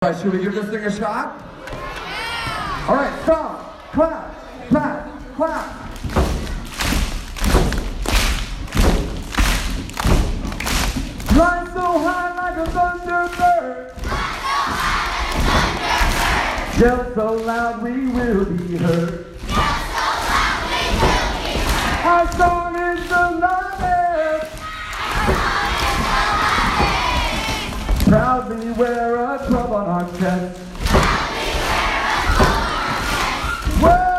All right, should we give this thing a shot? All right, stop, clap, clap, clap. Fly so high like a thunderbird. Yell so loud we will be heard. Our song is the loudest. Proudly wear a club on our chest. Well,